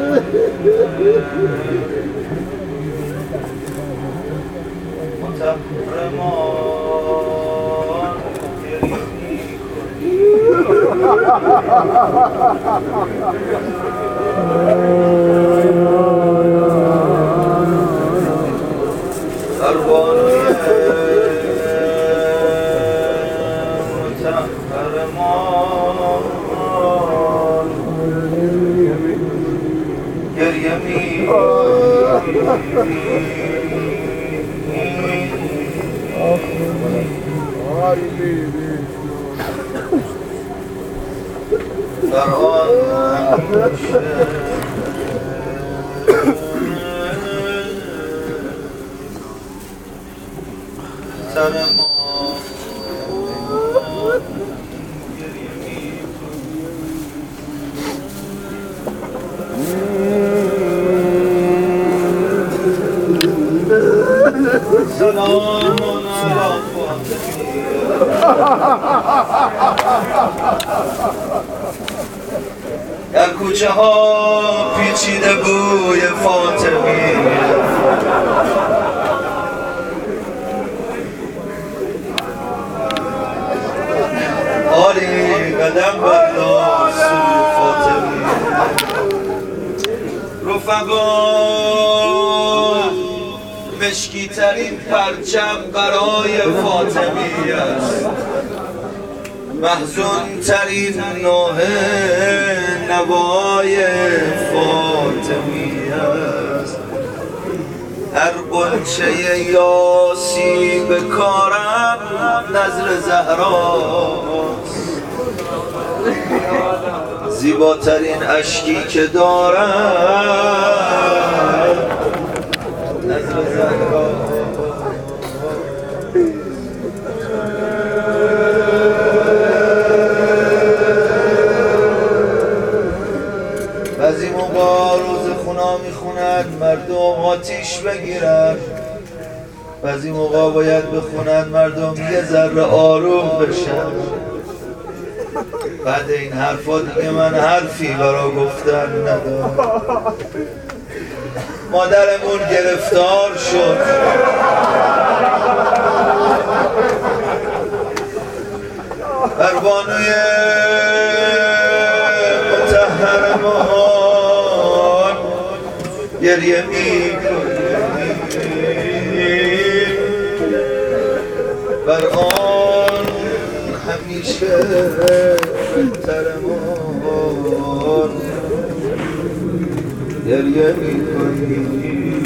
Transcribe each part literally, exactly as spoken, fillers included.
در کوچه ها پیچیده بوی فاطمی آری قدم برداشت فاطمی رفقا مشکی ترین پرچم برای فاطمی است محزون ترین نوحه نوای فاطمی است هر غنچه یاسی به کارم نذر زهراست زیباترین اشکی که دارم نذر زهراست بعضی موقع روز خونا میخونن مردم آتیش بگیرن بعضی موقع باید بخونن مردم یه ذره آروم بشن بعد این حرفا دیگه من حرفی برا گفتن ندارم مادرمون گرفتار شد بروانوی مطهرمان گریه میکنیم بر آن همیشه بهترمان گریه میکنیم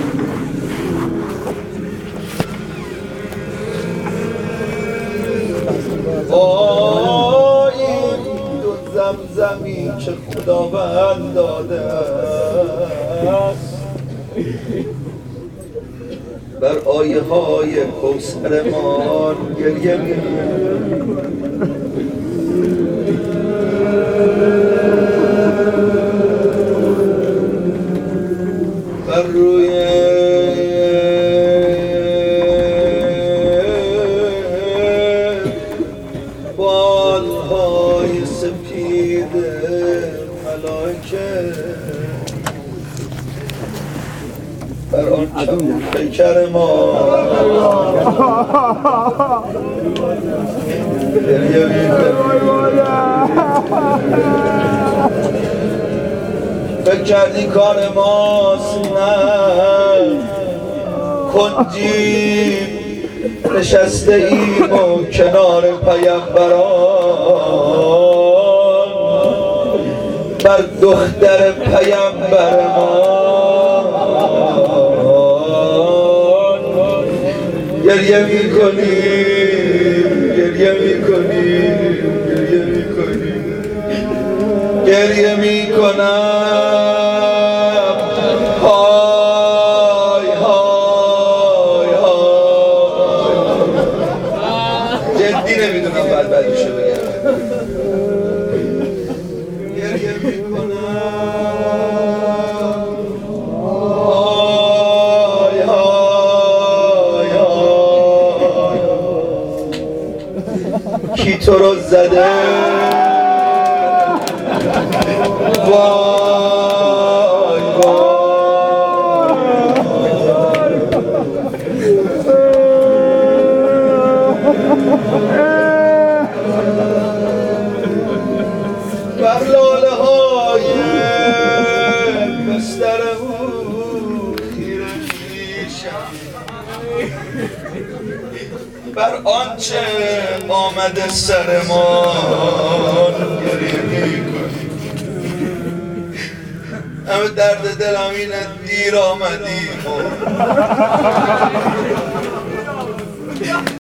آی این دو زمزمی که خداوند داده است بر آیه های کوثرمان گریه می‌کنیم بر روی بالهای سپید ملائکه بر آن پیکر ما فکر کردی کار ماست نه کنجی نشسته ایم و کنار پیمبران بر دختر پیمبر ما گریه میکنیم گریه میکنیم گریه میکنیم گریه میکنم های های های جدی نمیدونم بعد بعدیشو بگم گریه میکنم های های های کی تو رو زده وای آنچه آمده سر ما گریه میکنی. همه درد دلم اینه دیر آمدی